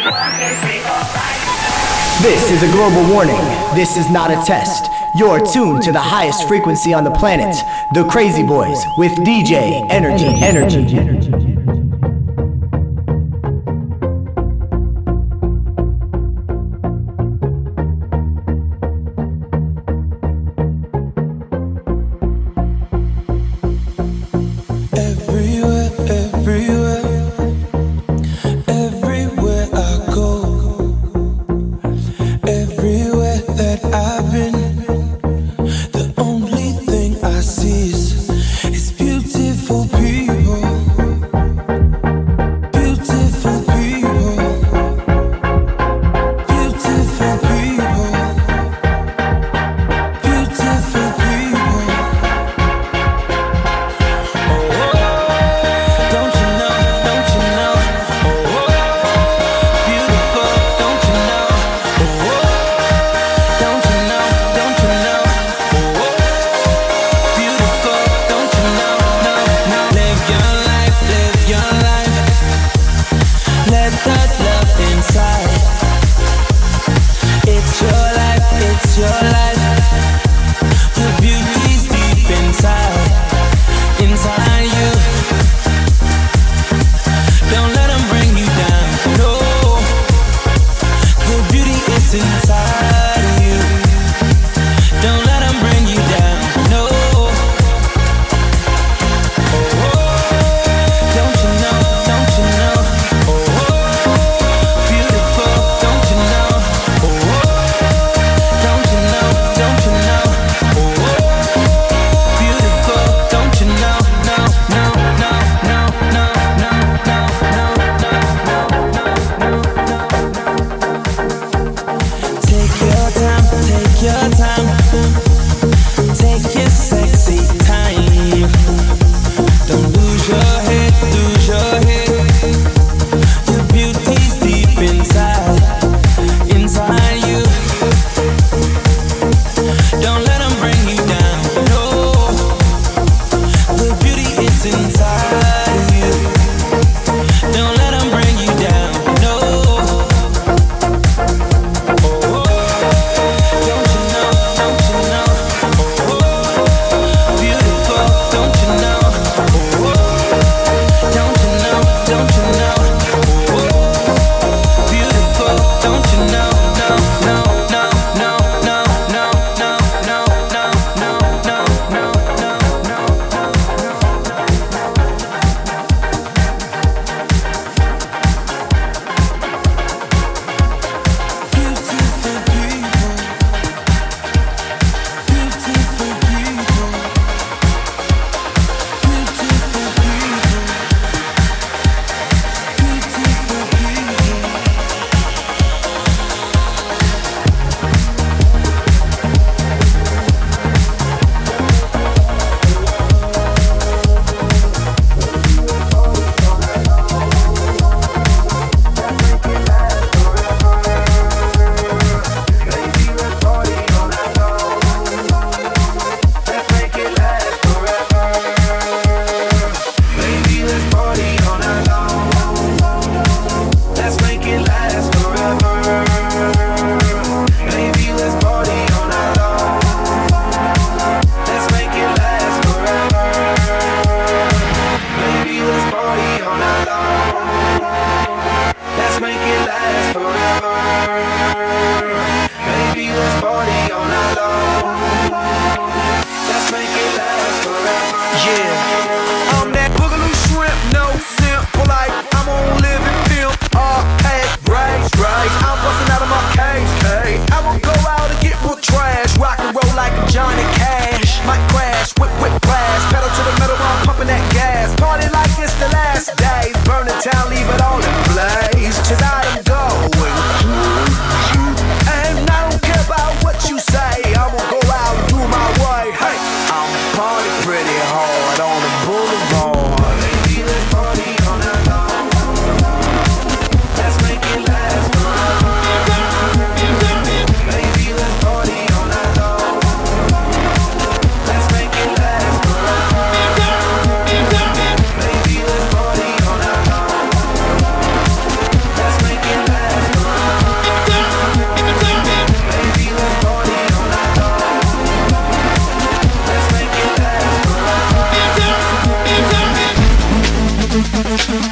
This is a global warning. This is not a test. You're tuned to the highest frequency on the planet. The Crazy Boys with DJ Energy.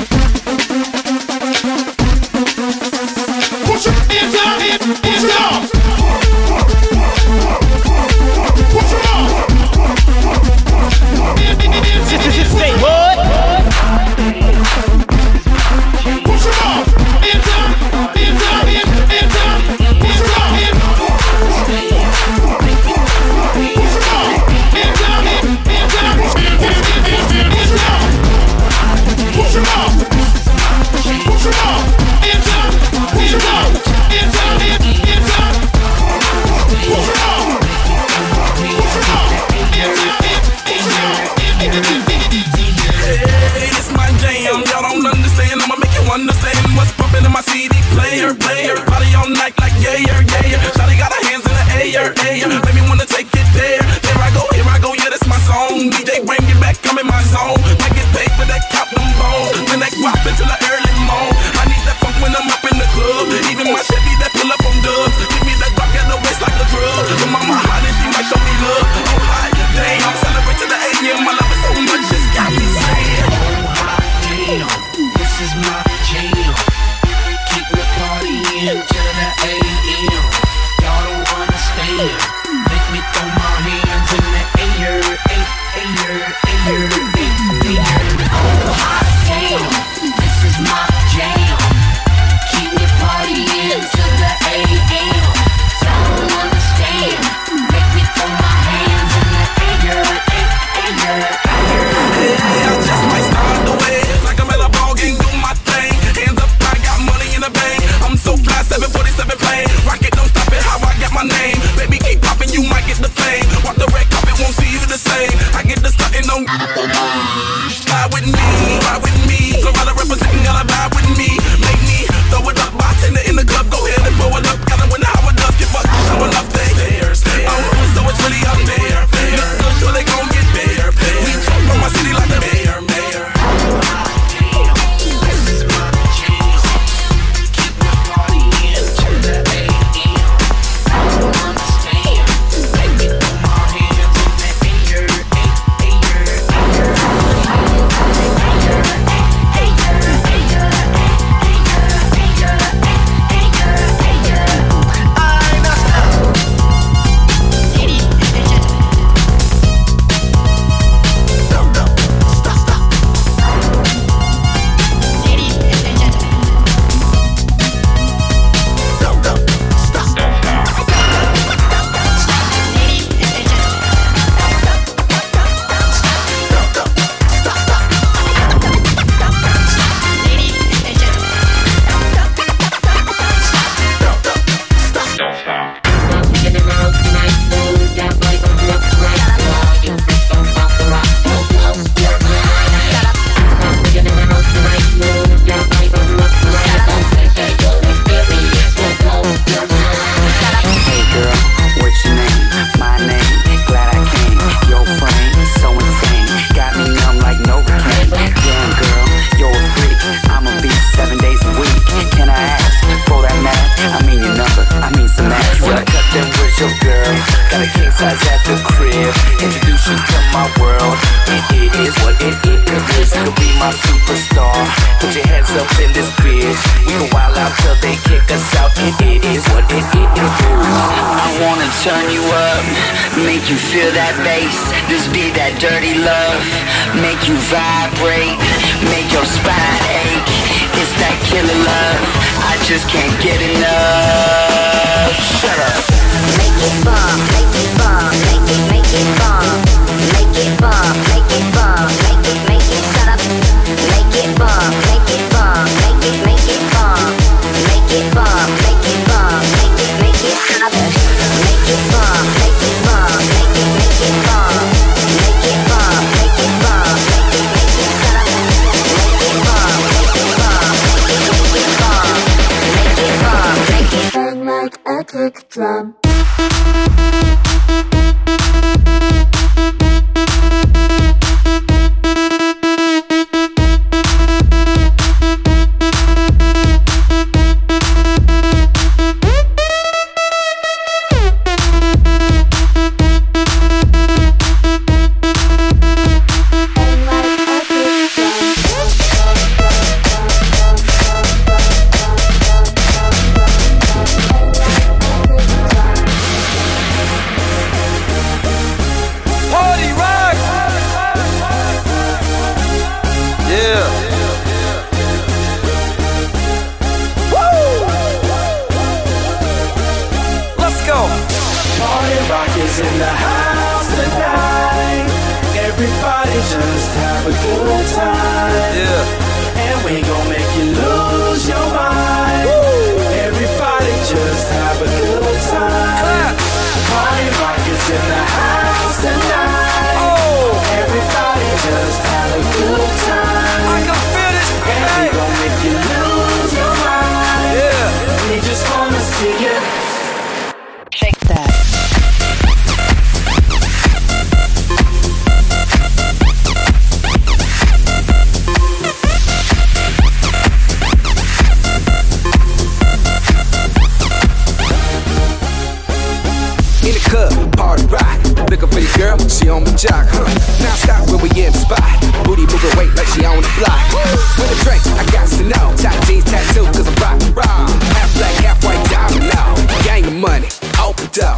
Kick drum.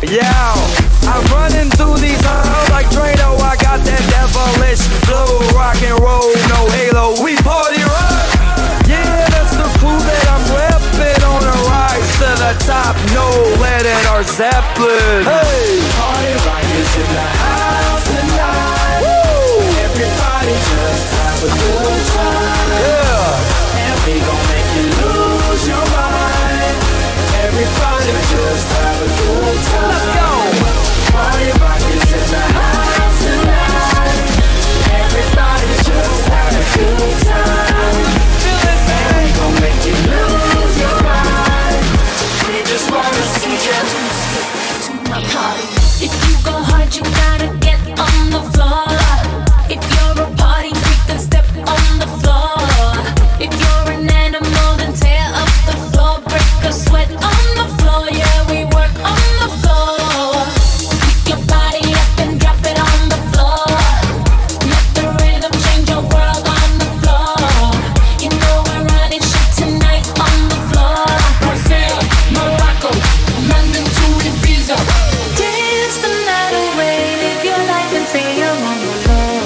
Yeah, I'm running through these halls like Drano. I got that devilish flow, rock and roll, no halo. We party rock. Yeah, that's the crew that I'm repping on a rise to the top. No lead in our Zeppelin. Hey, party rock is in the house tonight. Woo! Everybody just have a good time. Yeah, and we gon' make you lose your mind. Everybody just have a good time. Let's go. Party rock is in the house tonight. Everybody just have a good time. Feel it, man. And we gon' make you lose your mind. We just wanna see you to my party. If you go hard, you gotta get on the floor. If you're a party freak, then step on the floor. If you're an animal, then tear up the floor. Break a sweat on the floor. Yeah, we work on the floor. Pick your body up and drop it on the floor. Let the rhythm change your world on the floor. You know we're running shit tonight on the floor. Brazil, Morocco, London to Ibiza. Dance the night away, live your life and say you're on the floor.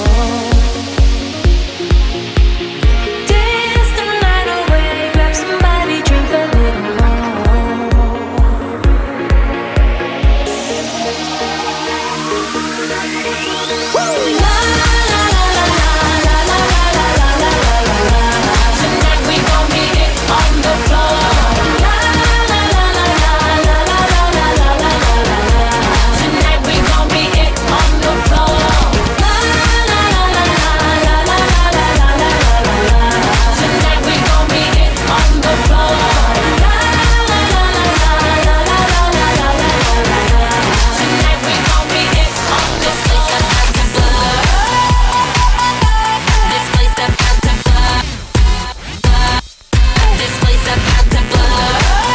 Dance the night away, grab somebody, drink a little more. La la la la la la la la la la la la. Tonight we gon' get it on the floor. La la la la la la la la la la la la. Tonight we gon' be it on the floor. La la la la la la la la la la la. Tonight we gon' be it on the floor. La la la la la la la la la la. Tonight we gon' be it on this place about to blow. This place about to blow. This place about to blow.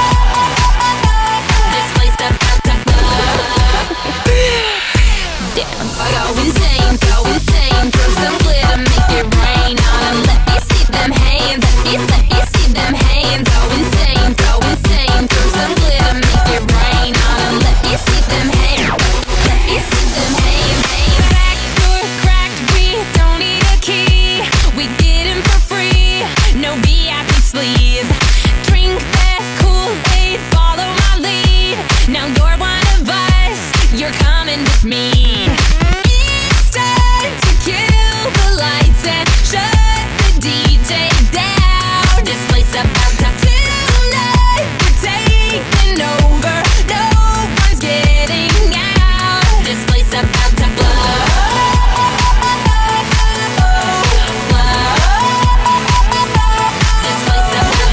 This place about to blow. Dance, go insane, throw some glitter, make it rain on 'em. Let me see them hands, let me see them hands. Go insane, throw some glitter, make it rain on 'em. Let me see them hands, let me see them hands. Back door cracked, we don't need a key. We get in for free, no VIP sleeves. Drink that Kool-Aid, follow my lead. Now you're one of us, you're coming with me. It's time to kill the lights and shut the DJ down. This place about to tonight, we're taking over. No one's getting out. This place about to blow. Blow. This place about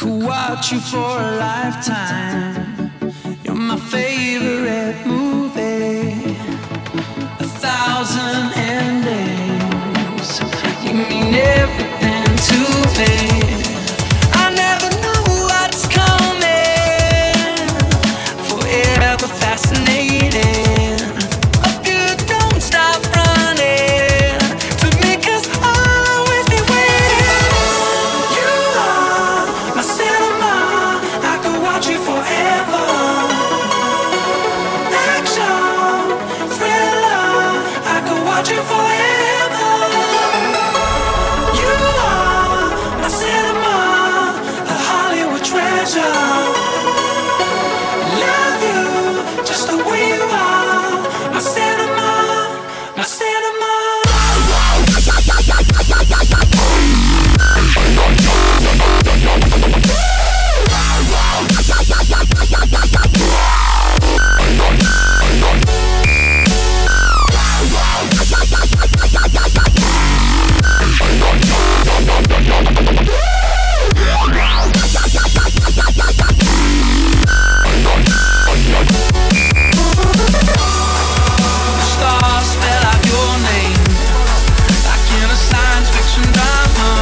could watch you for a lifetime. You're my favorite movie. 1,000 endings. You mean everything to me. I never know what's coming. Forever fascinating. Hope you don't stop running to me, 'cause I'll always be waiting. You are my cinema. I could watch you forever. Action, thriller. I could watch you forever. You are my cinema, a Hollywood treasure. Love you just the way you are. My cinema, my cinema. Stars spell out your name like in a science fiction drama.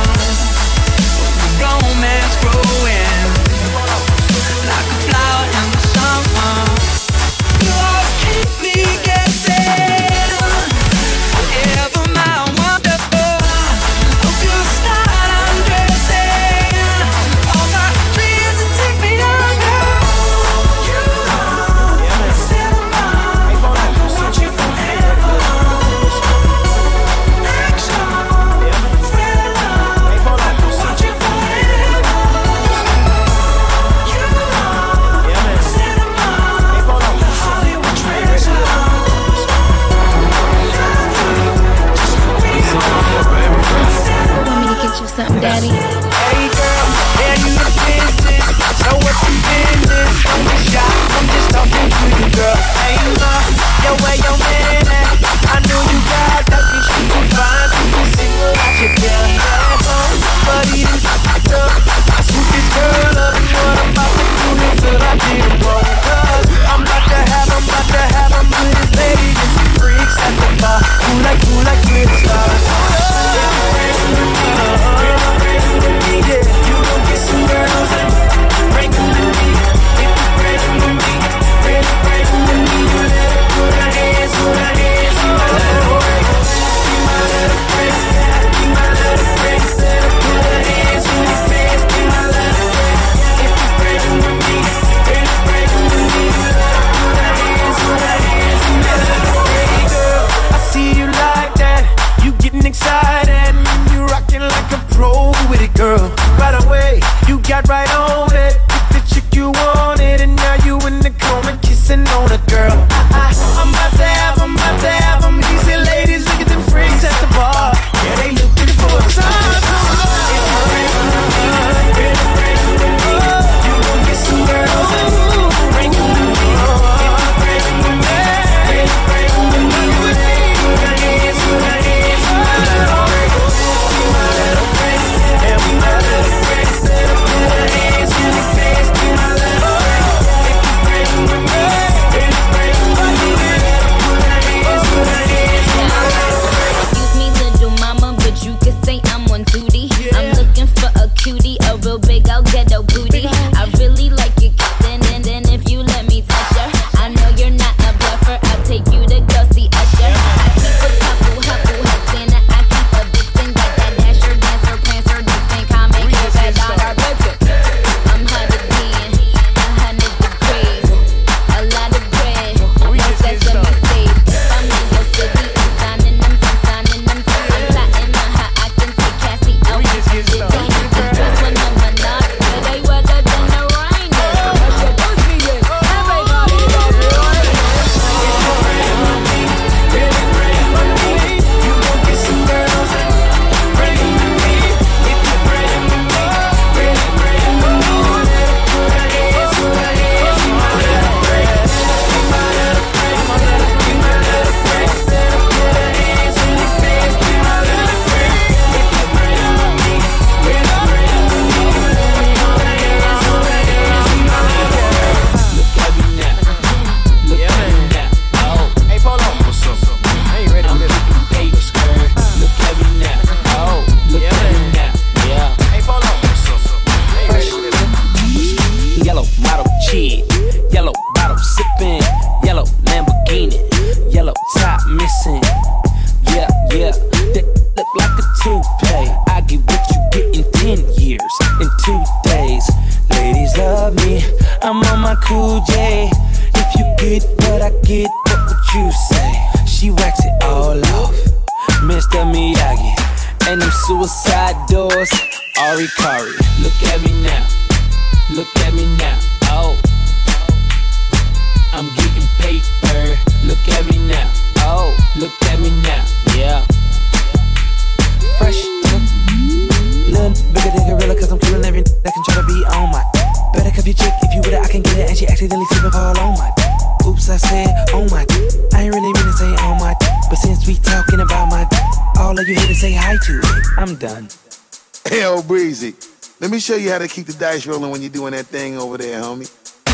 Romance growing like a flower in the summer. You always keep me guessing. Forever my wonderful. Hope you start undressing all my dreams and take me younger. You are my cinema. I could watch you forever. Action, thriller. I could watch you forever. You are my cinema, a Hollywood treasure. Want me to get you something, Daddy? Hey girl, yeah, you the business. So what's the business? Don't be shy, I'm just talking to you, girl. Hey, yo, where your man at? I know you got that bitch, she too fine to be single out your belly asshole. But he didn't fuck up. I swooped this girl up, and what I'm about to do until I get him wrong. 'Cause I'm about to have him with his lady and some freaks at the bar. Cool like Chris stars. Yeah, you gon' get some girls and bring them to me. If you bring them to me, bring them to me. You let her put her hands, you let her break. Be my little break, be my little break. Let her put her hands in your face, be my little break. If you bring them to me, bring them to me. You let her put her hands, you let her break. Girl, I see you like that. You getting excited and you rocking like a pro with it, girl. Right away, you got right on it. Pick the chick you wanted, and now you in the corner kissing on a girl. I'm about to have 'em. Easy ladies, look at them freaks at the bar. Yeah, they looking for a time. If you bring them to me, you gon' get some girls and bring them to me. If you bring them to me, bring them to me. You let her put her hands, you let her break. Be my little break, and we my little break. Let her put her hands in your face. pay. I get what you get in 10 years, in 2 days. Ladies love me, I'm on my cool J. If you get what I get, what would you say? She whacks it all off, Mr. Miyagi. And them suicide doors, Ari Kari. Look at me now, look at me now, oh. I'm getting paper, look at me now, oh. Look at me now, yeah. Fresh to little bigger than gorilla, cause I'm killing every that can try to be on my. Better cuff your chick if you with it, I can get it. And she accidentally sleeping all on my. Oops, I said, oh my. I ain't really mean to say oh my. But since we talking about my, all of you here to say hi to it. I'm done. Hell, Breezy. Let me show you how to keep the dice rolling when you're doing that thing over there, homie.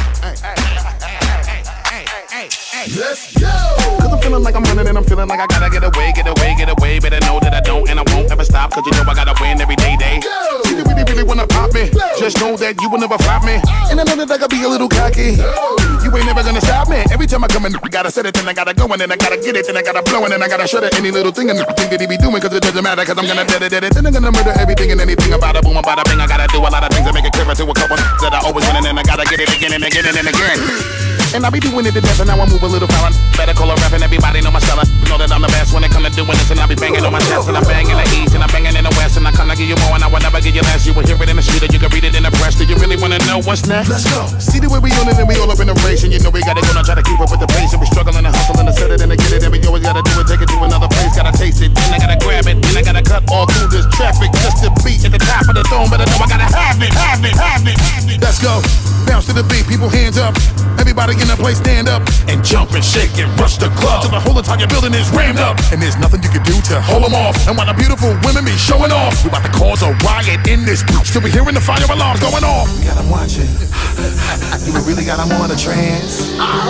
Let's go! Cause I'm feeling like I'm running and I'm feeling like I gotta get away. Better know that I don't and I won't ever stop. Cause you know I gotta win every day. Go! See, you really wanna pop me. Go! Just know that you will never flop me. And I know that I gotta be a little cocky. Go! You ain't never gonna stop me. Every time I come in, I gotta set it, then I gotta go, and then I gotta get it, then I gotta blow, and then I gotta shut it. Any little thing and think that he be doing, cause it doesn't matter, cause I'm gonna dead it. Then I'm gonna murder everything and anything about a boom, about a bing. I gotta do a lot of things to make it clearer to a couple that I always win, and then I gotta get it again and again and again. And I be doing it to death, and now I move a little foreign. Better call a rap, and everybody know my style. Know that I'm the best when it come to doing this, and I be banging on my chest, and I'm banging the east, and I'm banging in the west, and I come to give you more, and I will never give you less. You will hear it in the street, or you can read it in the press. Do you really wanna know what's next? Let's go. See the way we on it, and we all up in the race, and you know we gotta go and try to keep up with the pace, and we struggling and hustling to set it and to get it, and we always gotta do it, take it to another place, gotta taste it, then I gotta grab it, then I gotta cut all through this traffic just to be at the top of the throne, but I know I gotta have it. Let's go. Bounce to the beat, people hands up. Everybody in the place stand up and jump and shake and rush the club till the whole entire building is rammed up. And there's nothing you can do to hold them off. And while the beautiful women be showing off, we about to cause a riot in this bitch till we hearing the fire alarms going off. We got them watching. You really got them on a trance.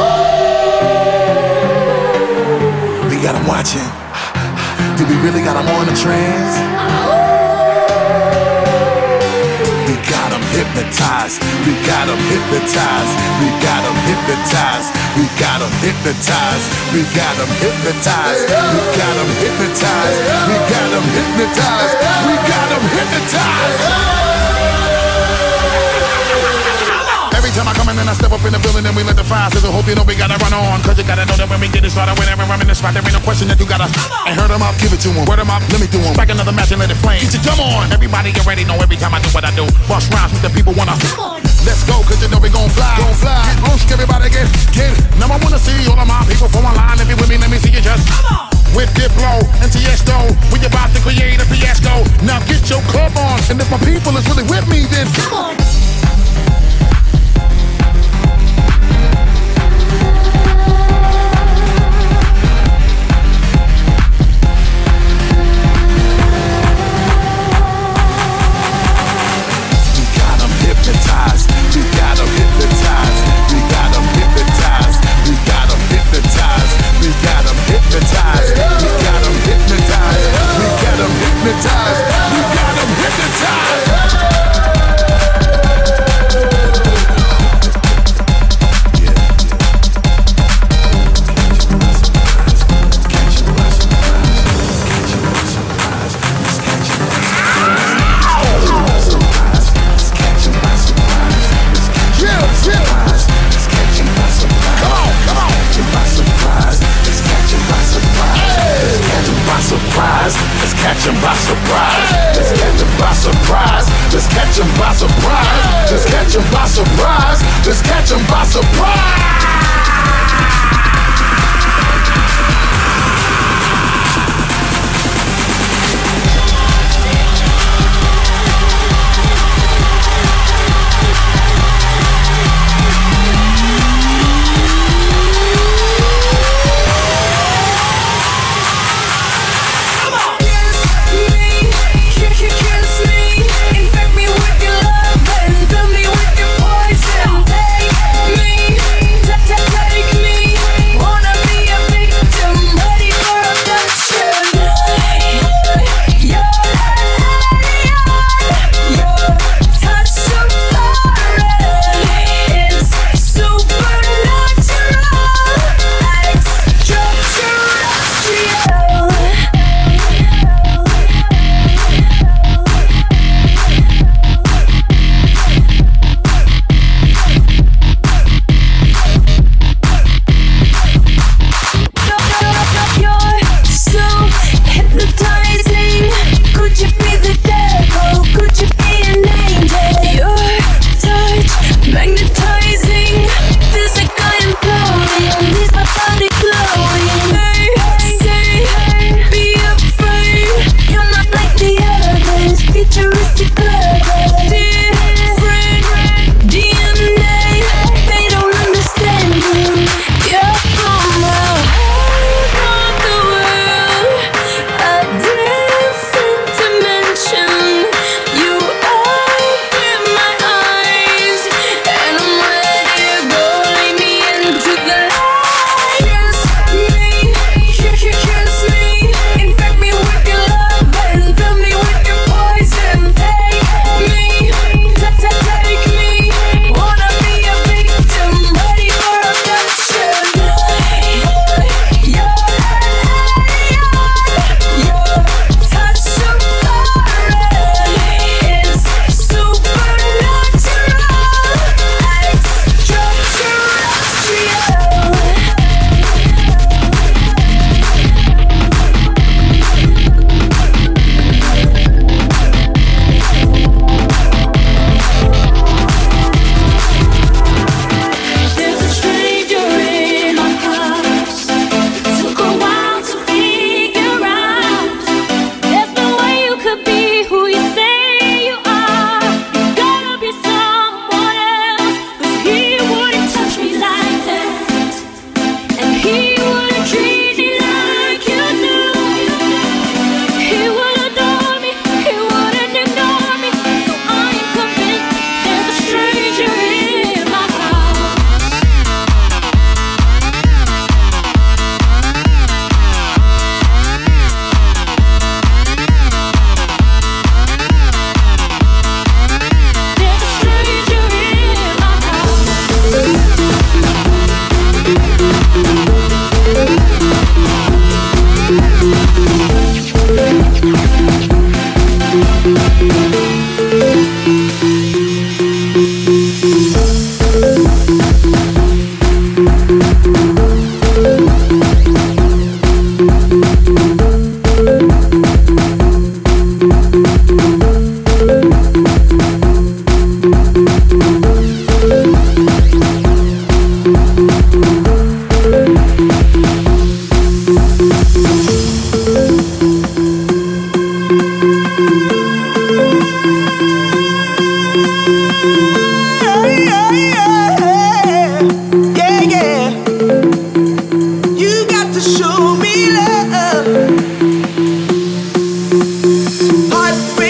We got them watching. Do we really got them on a trance? Hypnotized, we got them hypnotized, we got them hypnotized, we got them hypnotized, we got them hypnotized, we got them hypnotized, we got them hypnotized, we got them hypnotized. Every time I come in and I step up in the building and we let the fire sizzle. Hope you know we gotta run on, cause you gotta know that when we get it started, whenever I'm in the spot, there ain't no question that you gotta. And hurt them up, give it to them, word them up, let me do them. Back another match and let it flame. Get your dumb on. Everybody already know every time I do what I do. Bust rhymes with the people wanna. Let's go, cause you know we gon' fly. Gon' fly. Get loose, everybody get it. Now I wanna see all of my people from online. If you with me, let me see you just. With Diplo and Tiesto, we about to create a fiasco. Now get your club on, and if my people is really with me, then come on. Take me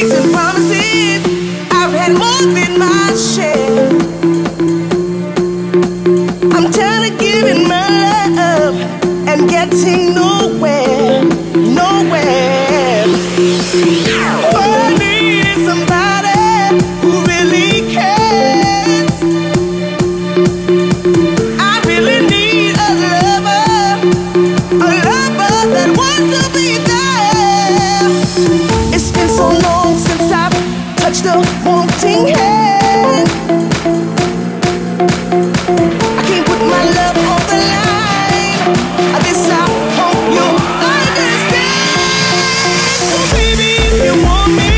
mistakes and promises. I've had more than my share. I'm tired of giving my love and getting nowhere, nowhere. All I need is somebody who really cares. I really need a lover that wants to be there. It's been so long since I've touched a wanting hand. I can't put my love on the line. This I hope you understand. So baby, if you want me,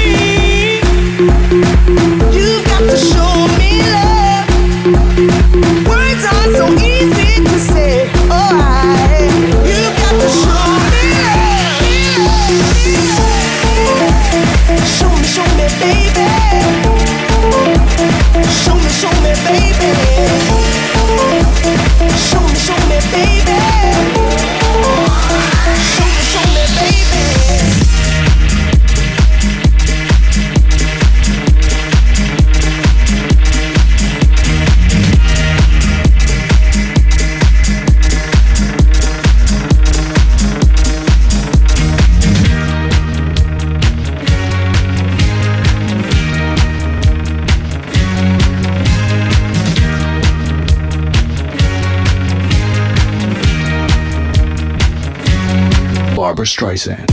you've got to show me love. Words are so easy to say. Oh, you've got to show me love. Show me, baby. Show me, baby. Show me, baby. Show me, baby. Barbra Streisand.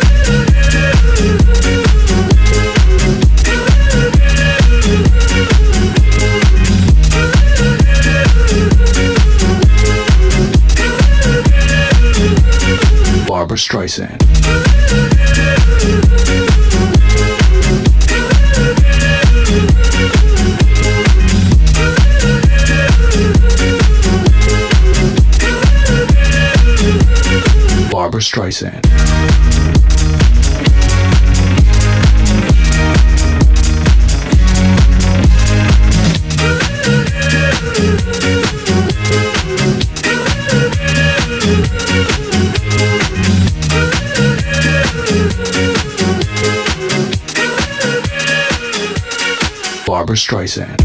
Barbra Streisand. Barbra Streisand. Barbra Streisand.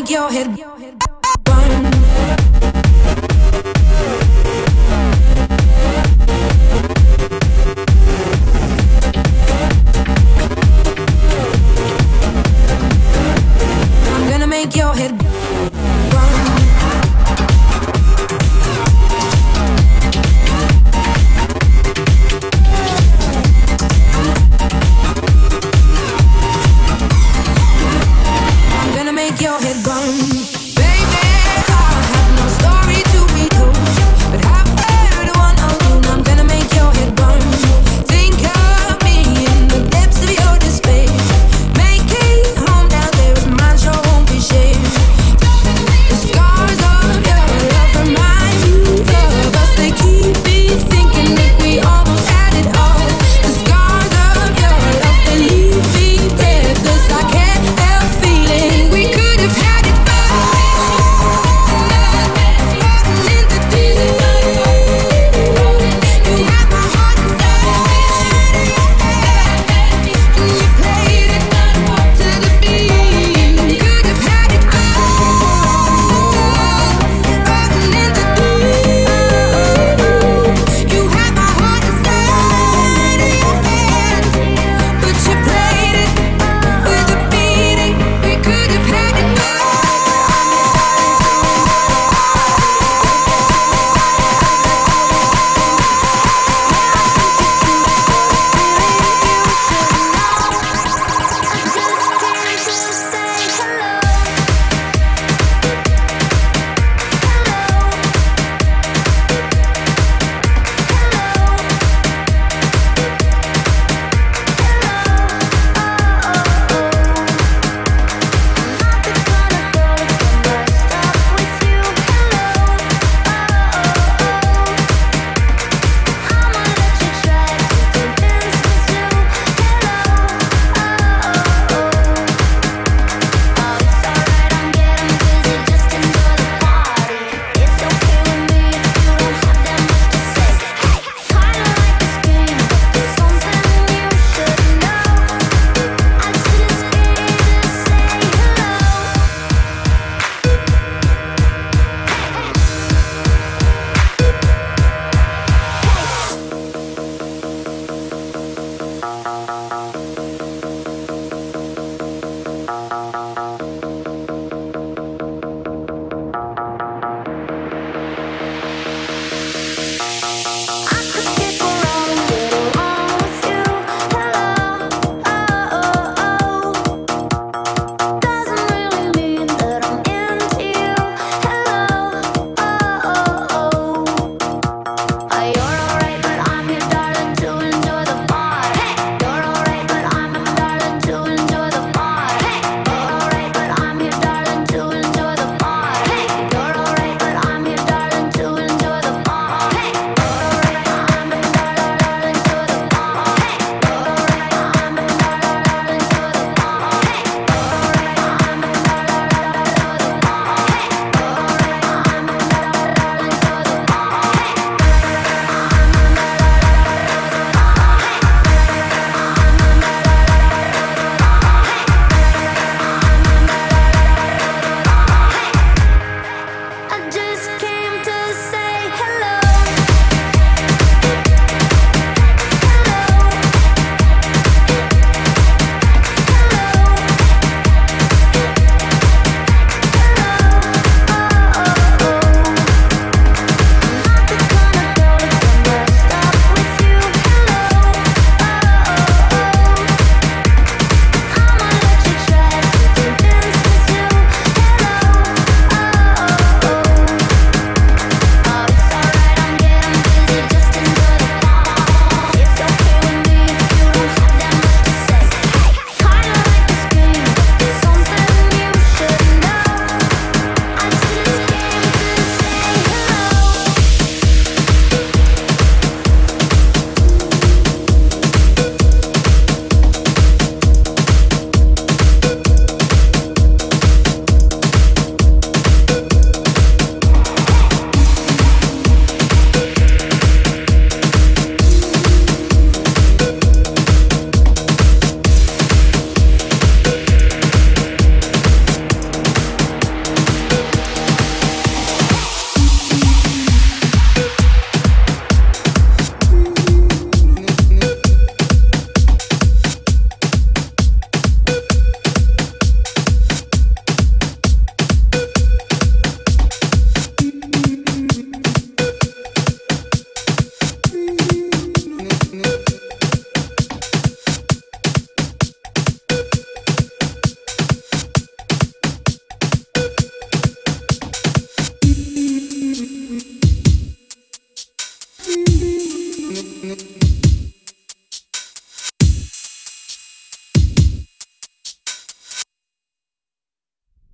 make your head burn. I'm gonna make your head burn. I'm gonna make your head burn.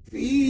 Feel